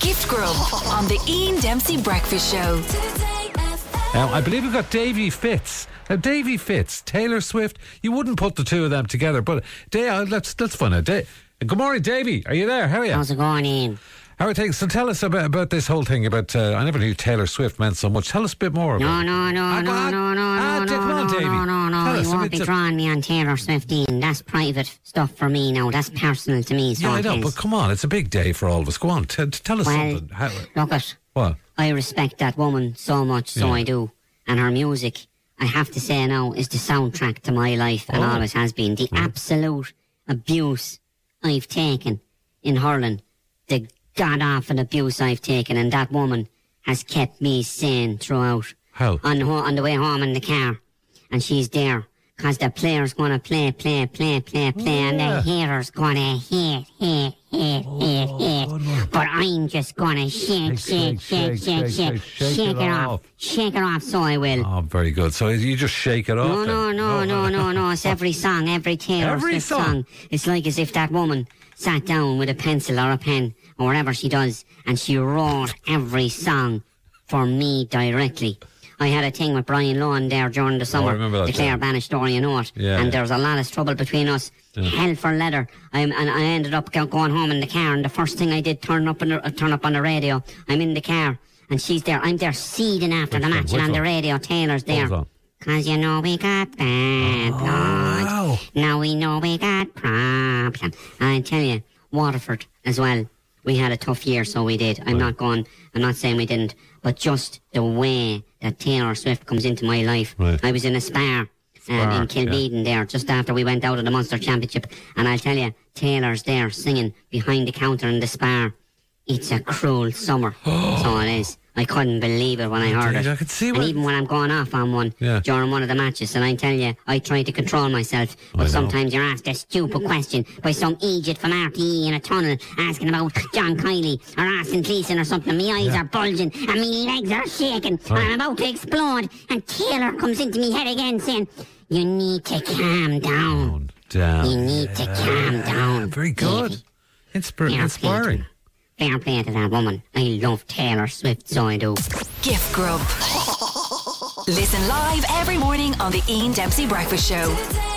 Gift Grub on the Ian Dempsey Breakfast Show. I believe we've got Davy Fitz. Now, Davy Fitz, Taylor Swift. You wouldn't put the two of them together, but let's find out. Good morning, Davy. Are you there? How are you? How's it going, Ian? How are things? So tell us about this whole thing about. I never knew Taylor Swift meant so much. Tell us a bit more about it. No. Come on, Davy. You won't be drawing me on Taylor Swift, Ian. That's private stuff for me now. That's personal to me. So I know, but come on, it's a big day for all of us. Go on, tell us something. Look it. What? I respect that woman so much, so I do. And her music, I have to say now, is the soundtrack to my life and always has been. The absolute abuse I've taken in hurling, the god-awful abuse I've taken, and that woman has kept me sane throughout. How? On the way home in the car. And she's there. Because the player's going to play. And the hater's going to hate. But I'm just going to shake it off. Shake it off, so I will. Oh, very good. So you just shake it off? No. It's every song, every Taylor Swift song. It's like as if that woman sat down with a pencil or a pen or whatever she does, and she wrote every song for me directly. I had a thing with Brian Lohan there during the summer. I remember that. The Clare Banish story, you know it. Yeah, and there was a lot of trouble between us. Yeah. Hell for leather. And I ended up going home in the car, and the first thing I did, turn up on the radio. I'm in the car, and she's there. I'm there seething after the match, and on the radio, Taylor's there. Cause you know we got bad blood. Wow. Now we know we got problems. And I tell you, Waterford as well. We had a tough year, so we did. I'm not saying we didn't. But just the way that Taylor Swift comes into my life. Right. I was in a Spar in Kilbeaton there, just after we went out of the Munster Championship. And I'll tell you, Taylor's there singing behind the counter in the Spar. It's a cruel summer. So it is. I couldn't believe it when I heard it. I could see and even when I'm going off on one during one of the matches, and I tell you, I try to control myself, but sometimes you're asked a stupid question by some idiot from RTE in a tunnel asking about John Kiley or Austin Gleeson or something. My eyes are bulging and my legs are shaking and I'm about to explode, and Taylor comes into me head again saying, you need to calm down. You need to calm down. Very good. Inspiring. Fair play to that woman. I love Taylor Swift, so I do. Gift Grub. Listen live every morning on the Ian Dempsey Breakfast Show.